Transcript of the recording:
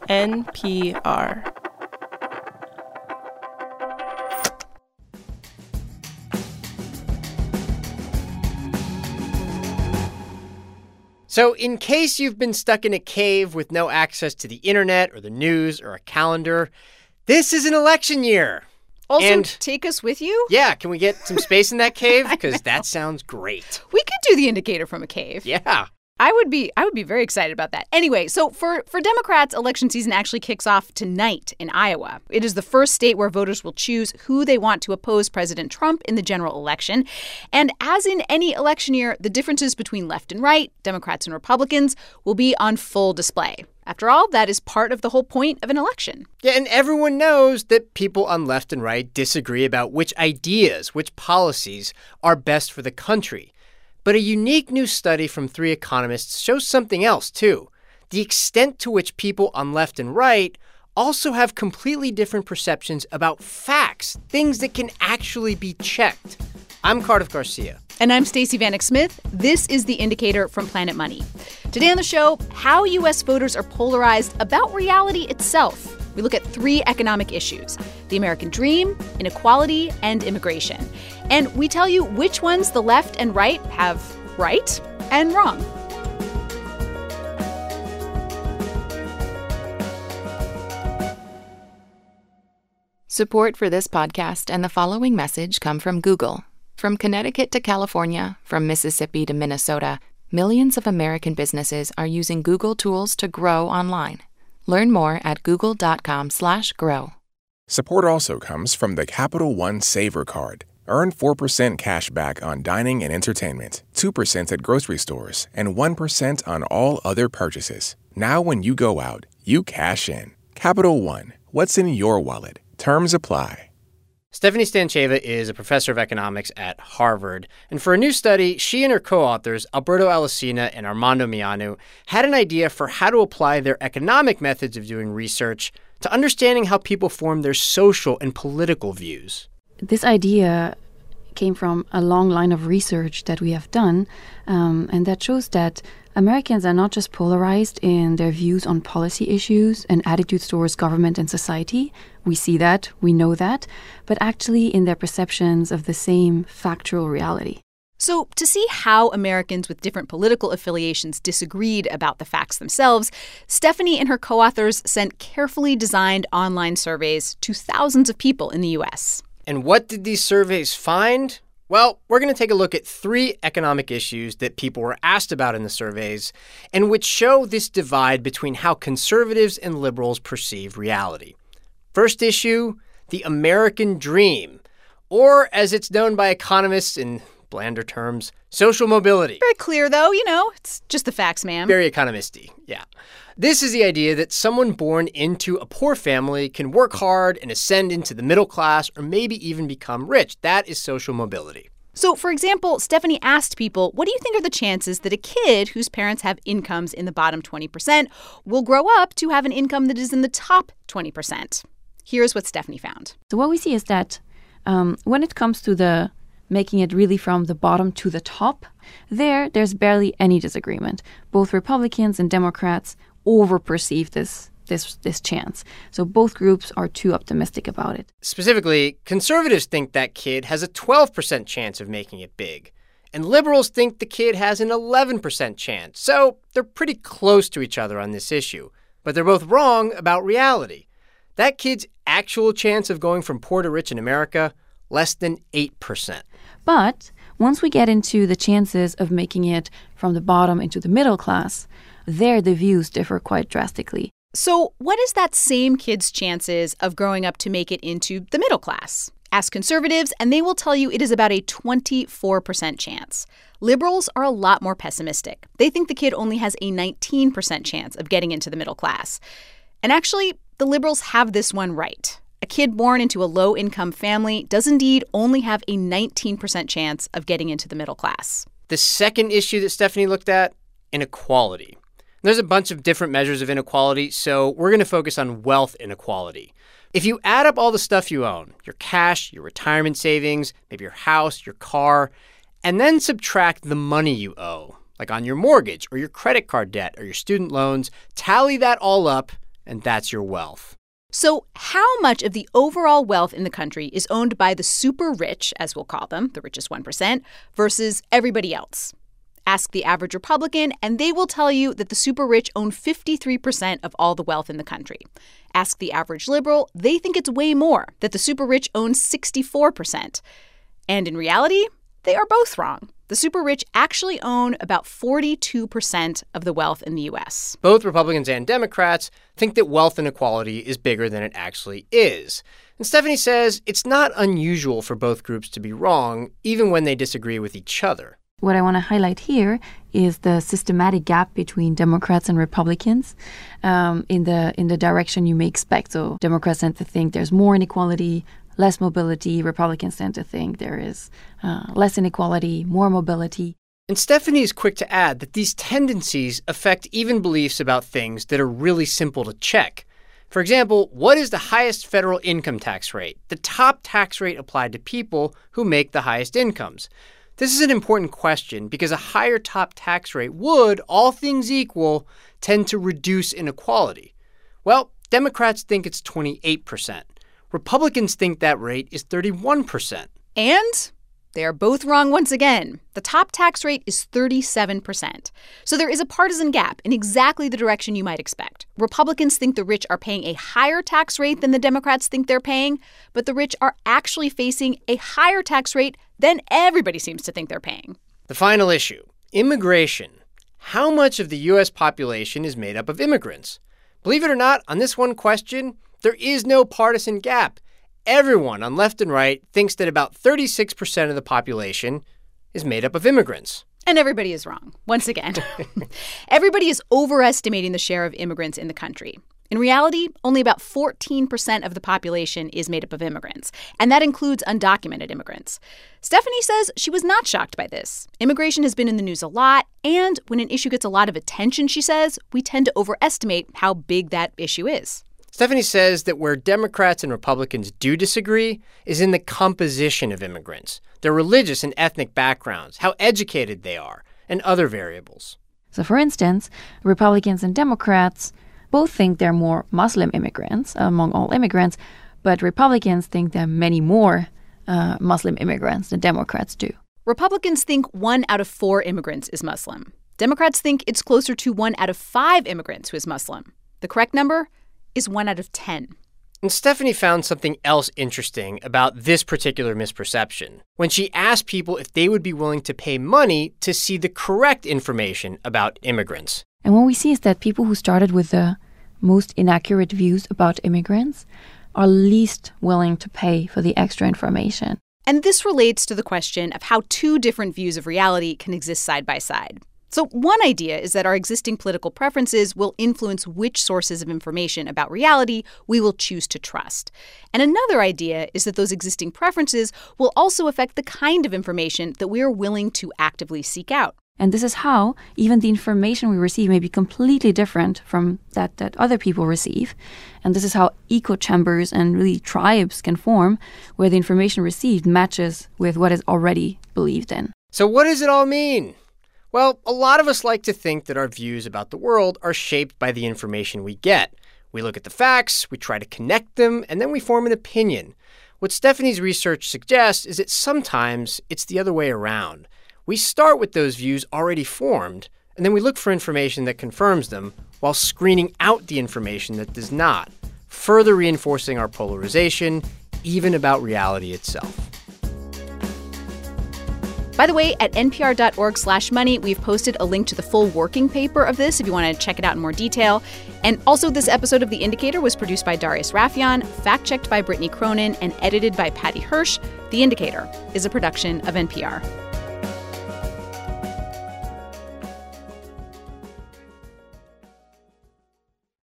NPR. So in case you've been stuck in a cave with no access to the internet or the news or a calendar, this is an election year. Also, take us with you? Yeah, can we get some space in that cave? Because that sounds great. We could do the indicator from a cave. Yeah. I would be very excited about that. Anyway, so for Democrats, election season actually kicks off tonight in Iowa. It is the first state where voters will choose who they want to oppose President Trump in the general election. And as in any election year, the differences between left and right, Democrats and Republicans, will be on full display. After all, that is part of the whole point of an election. Yeah, and everyone knows that people on left and right disagree about which ideas, which policies are best for the country. But a unique new study from 3 economists shows something else, too. The extent to which people on left and right also have completely different perceptions about facts, things that can actually be checked. I'm Cardiff Garcia. And I'm Stacey Vanek Smith. This is The Indicator from Planet Money. Today on the show, how U.S. voters are polarized about reality itself. We look at 3 economic issues: the American dream, inequality, and immigration. And we tell you which ones the left and right have right and wrong. Support for this podcast and the following message come from Google. From Connecticut to California, from Mississippi to Minnesota, millions of American businesses are using Google tools to grow online. Learn more at google.com/grow. Support also comes from the Capital One Savor Card. Earn 4% cash back on dining and entertainment, 2% at grocery stores, and 1% on all other purchases. Now when you go out, you cash in. Capital One, what's in your wallet? Terms apply. Stephanie Stancheva is a professor of economics at Harvard. And for a new study, she and her co-authors, Alberto Alesina and Armando Mianu, had an idea for how to apply their economic methods of doing research to understanding how people form their social and political views. This idea came from a long line of research that we have done, and that shows that Americans are not just polarized in their views on policy issues and attitudes towards government and society. We see that, we know that, but actually in their perceptions of the same factual reality. So to see how Americans with different political affiliations disagreed about the facts themselves, Stephanie and her co-authors sent carefully designed online surveys to thousands of people in the U.S. And what did these surveys find? Well, we're going to take a look at 3 economic issues that people were asked about in the surveys and which show this divide between how conservatives and liberals perceive reality. First issue, the American dream, or as it's known by economists in blander terms, social mobility. Very clear, though. It's just the facts, ma'am. Very economisty, yeah. This is the idea that someone born into a poor family can work hard and ascend into the middle class or maybe even become rich. That is social mobility. So, for example, Stephanie asked people, what do you think are the chances that a kid whose parents have incomes in the bottom 20% will grow up to have an income that is in the top 20%? Here's what Stephanie found. So what we see is that when it comes to the making it really from the bottom to the top, there's barely any disagreement. Both Republicans and Democrats overperceive this chance. So both groups are too optimistic about it. Specifically, conservatives think that kid has a 12% chance of making it big, and liberals think the kid has an 11% chance. So they're pretty close to each other on this issue, but they're both wrong about reality. That kid's actual chance of going from poor to rich in America, less than 8%. But once we get into the chances of making it from the bottom into the middle class, there the views differ quite drastically. So what is that same kid's chances of growing up to make it into the middle class? Ask conservatives, and they will tell you it is about a 24% chance. Liberals are a lot more pessimistic. They think the kid only has a 19% chance of getting into the middle class. And actually, the liberals have this one right. A kid born into a low-income family does indeed only have a 19% chance of getting into the middle class. The second issue that Stephanie looked at, inequality. There's a bunch of different measures of inequality, so we're going to focus on wealth inequality. If you add up all the stuff you own, your cash, your retirement savings, maybe your house, your car, and then subtract the money you owe, like on your mortgage or your credit card debt or your student loans, tally that all up, and that's your wealth. So how much of the overall wealth in the country is owned by the super rich, as we'll call them, the richest 1%, versus everybody else? Ask the average Republican, and they will tell you that the super rich own 53% of all the wealth in the country. Ask the average liberal, they think it's way more, that the super rich own 64%. And in reality, they are both wrong. The super rich actually own about 42% of the wealth in the U.S. Both Republicans and Democrats think that wealth inequality is bigger than it actually is. And Stephanie says it's not unusual for both groups to be wrong, even when they disagree with each other. What I want to highlight here is the systematic gap between Democrats and Republicans in the direction you may expect. So Democrats tend to think there's more inequality, less mobility. Republicans tend to think there is less inequality, more mobility. And Stephanie is quick to add that these tendencies affect even beliefs about things that are really simple to check. For example, what is the highest federal income tax rate? The top tax rate applied to people who make the highest incomes. This is an important question because a higher top tax rate would, all things equal, tend to reduce inequality. Well, Democrats think it's 28%. Republicans think that rate is 31%. And they are both wrong once again. The top tax rate is 37%. So there is a partisan gap in exactly the direction you might expect. Republicans think the rich are paying a higher tax rate than the Democrats think they're paying, but the rich are actually facing a higher tax rate than everybody seems to think they're paying. The final issue, immigration. How much of the U.S. population is made up of immigrants? Believe it or not, on this one question, there is no partisan gap. Everyone on left and right thinks that about 36% of the population is made up of immigrants. And everybody is wrong, once again. Everybody is overestimating the share of immigrants in the country. In reality, only about 14% of the population is made up of immigrants, and that includes undocumented immigrants. Stephanie says she was not shocked by this. Immigration has been in the news a lot, and when an issue gets a lot of attention, she says, we tend to overestimate how big that issue is. Stephanie says that where Democrats and Republicans do disagree is in the composition of immigrants, their religious and ethnic backgrounds, how educated they are, and other variables. So, for instance, Republicans and Democrats both think there are more Muslim immigrants among all immigrants, but Republicans think there are many more Muslim immigrants than Democrats do. Republicans think 1 out of 4 immigrants is Muslim. Democrats think it's closer to 1 out of 5 immigrants who is Muslim. The correct number is 1 out of 10. And Stephanie found something else interesting about this particular misperception when she asked people if they would be willing to pay money to see the correct information about immigrants. And what we see is that people who started with the most inaccurate views about immigrants are least willing to pay for the extra information. And this relates to the question of how two different views of reality can exist side by side. So one idea is that our existing political preferences will influence which sources of information about reality we will choose to trust. And another idea is that those existing preferences will also affect the kind of information that we are willing to actively seek out. And this is how even the information we receive may be completely different from that other people receive. And this is how echo chambers and really tribes can form, where the information received matches with what is already believed in. So what does it all mean? Well, a lot of us like to think that our views about the world are shaped by the information we get. We look at the facts, we try to connect them, and then we form an opinion. What Stephanie's research suggests is that sometimes it's the other way around. We start with those views already formed, and then we look for information that confirms them while screening out the information that does not, further reinforcing our polarization, even about reality itself. By the way, at npr.org/money, we've posted a link to the full working paper of this if you want to check it out in more detail. And also, this episode of The Indicator was produced by Darius Rafieyan, fact-checked by Brittany Cronin, and edited by Patty Hirsch. The Indicator is a production of NPR.